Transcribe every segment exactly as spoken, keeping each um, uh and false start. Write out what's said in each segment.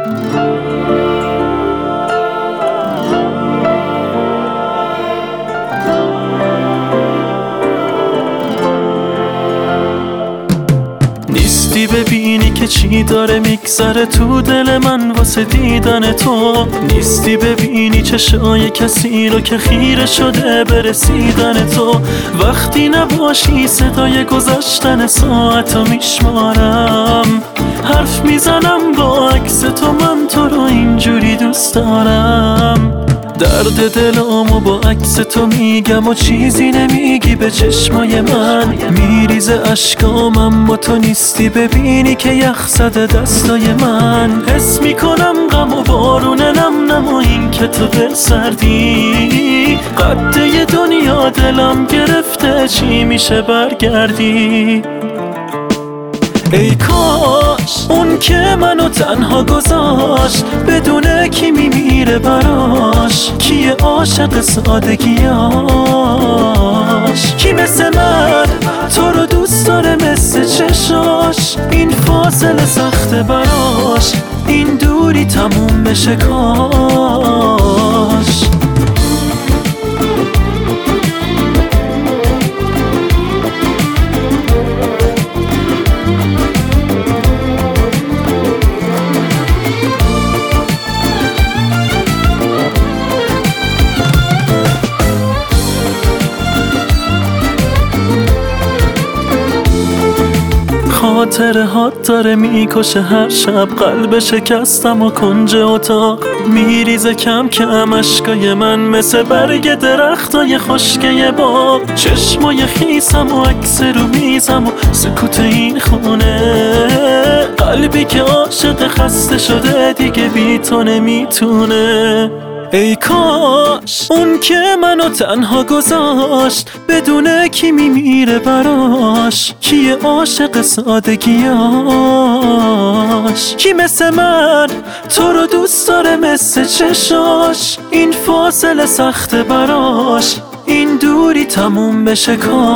نیستی ببینی که چی داره میگذره تو دل من واسه دیدن تو. نیستی ببینی چشای کسی رو که خیره شده به رسیدن تو. وقتی نباشی صدای گذشتن ساعتو میشمارم، حرف میزنم با عکس تو، من تو رو اینجوری دوست دارم. درد دلامو با عکس تو میگم و چیزی نمیگی به چشمای من. میریزه اشکام اما تو نیستی ببینی که یخ زده دستای من. حس میکنم غم و بارون نم نم و این که تو دل سردی. قده دنیا دلم گرفته، چی میشه برگردی؟ ای کاش اون که منو تنها گذاشت بدونه کی میمیره براش، کیه عاشق سادگیاش، کی مثل من تو رو دوست داره مثل چشاش. این فاصله سخته براش، این دوری تموم بشه کاش. خاطره هات داره میکشه هر شب، قلب شکستم و کنج اتاق. میریزه کم کم اشکای من مثل برگ درختای خشکه باغ. چشمای خیسم و عکس رو میزم و سکوت این خونه. قلبی که عاشق خسته شده دیگه بی تو نمیتونه. ای کاش اون که منو تنها گذاشت بدونه کی میمیره براش، کیه عاشق سادگیاش، کی مثل من تو رو دوست داره مثل چشاش. این فاصله سخته براش، این دوری تموم بشه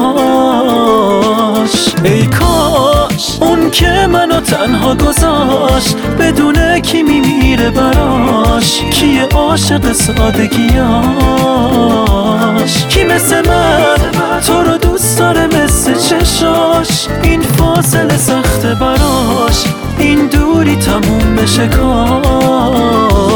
کاش. ای کاش اون که منو تنها گذاشت بدونه کی میمیره براش، کیه عاشق سادگیاش، کی مثل من تو رو دوست داره مثل چشاش. این فاصله سخته براش، این دوری تموم بشه کاش.